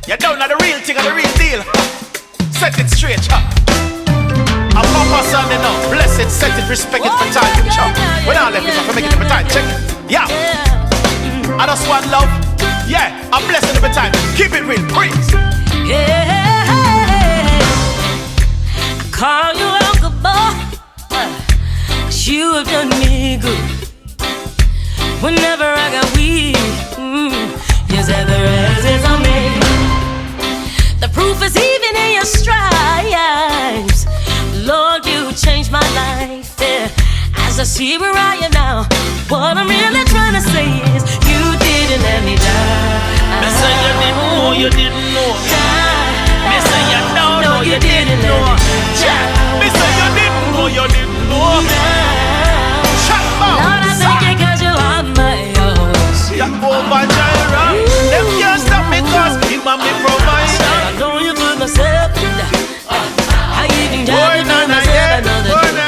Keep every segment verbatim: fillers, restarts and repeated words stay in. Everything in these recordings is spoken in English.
You don't know the real thing and the real deal. Set it straight, huh? I'm Papa Sunday now. Bless it, set it, respect it for time. Give it up. We're not left it for making it for time. Check it. Yeah. I just want love. Yeah. I'm blessing every time. Keep it real. Breathe. Yeah. I call you Uncle Boy, 'cause you have done me good. Whenever I got weak, mm, you said the rest is on me. The proof is even in your stripes. Lord, you changed my life, yeah. As I see where I am now, what I'm really trying to say is you didn't let me die. Me say you didn't know, you didn't know. Die. Me say you don't know, you didn't know. Me say you didn't know, you didn't know. Shut up. Lord, I thank you 'cause you are my own. Jehovah Jireh, them can't stop me 'cause him and me provider. I know you put myself in that. I even tried to put myself another day.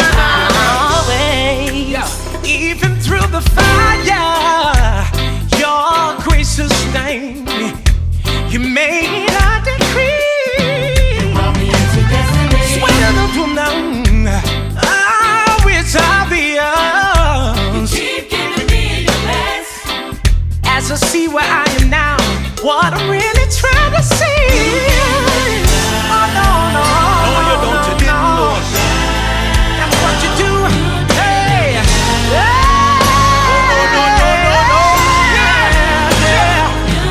Always. Even through the fire, your grace sustained me. You made a decree. Swear the doom, I wish I'd be yours. Keep giving me your best. As I see where I am now, what I'm really trying to see. Oh no, no, No, you don't, you didn't no. know. That's what you do. Hey, hey. No, no, no, no, no. Yeah, yeah.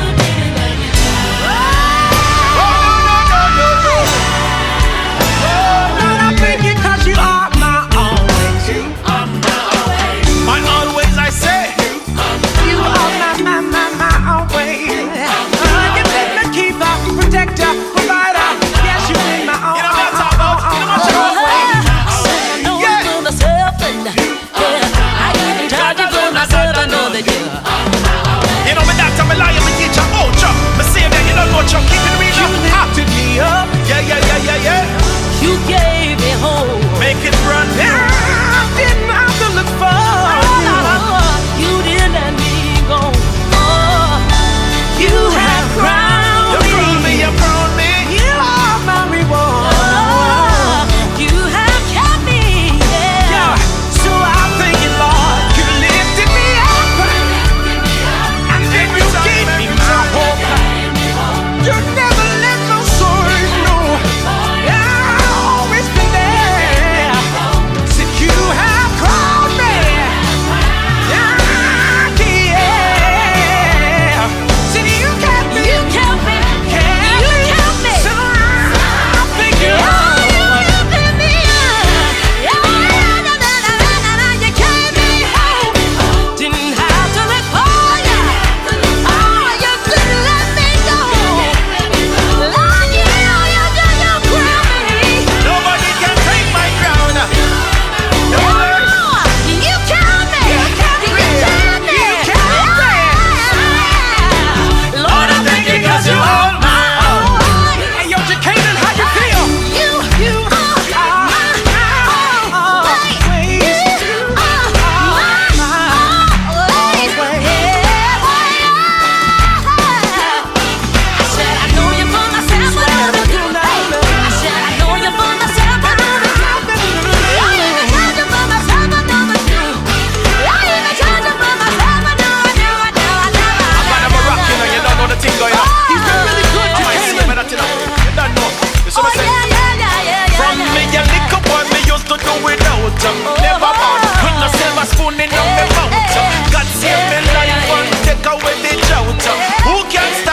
Oh, no, no, no, no, no. Lord, I thank you 'cause you are my always. You are My always I say. You are my, my, my, my always. Uh, you been the keeper, protector, provider. Yes, you been my all, You know what I'm all, talking about? all, You know all, what I'm all, talking about? always. I know you Yeah. put myself in that. Yeah. I even tried to put myself another day. You know me doctor, me liar, me teacher, oh Chuck. Me say that you don't know Chuck, keep it real. You Ah. lifted me up. Yeah, yeah, yeah, yeah, yeah. You gave me hope. Make it run. I didn't have to look for you. You didn't let me go. Oh, you have crowned You crown me, you crown me. You are my reward. Oh, you have kept me. Yeah. Yeah. So I thank you, Lord. You lifted me up. And then you gave me my hope. You never let no soul know. Yeah, I've always been there. Said you have called me. Yeah, yeah. Said you kept me. You kept me. Kept You kept me. So I thank you, Oh, you Lord. lifted me up. Yeah, na, na, na, na, na, na, you carried me home. Didn't have to look for you. Oh, you couldn't let me go. Lord, you know you do your crown me. Nobody can take my crown. No one. Oh, you kept me. You kept me. You kept me. Lord, I thank you 'cause you are my own. Hey, yo, Jacqueline, how you feel? You, you are my always. You are my always. I said I know you for myself, but I'm a good I said I know you for myself, but I'm a good I even tried to for myself, but I'm a good I even tried to for myself, but no, I know, I know, I know, I I'm gonna rock, you know, you don't know the thing going on. He's been really good, I might see me that, you know. You don't know. You see Oh, what I'm saying? yeah, yeah, yeah, yeah, yeah. From me a little boy, me used to do without you. Never bound, with no silver spoon in on me mouth. God save me life and take away the drought. Who can stop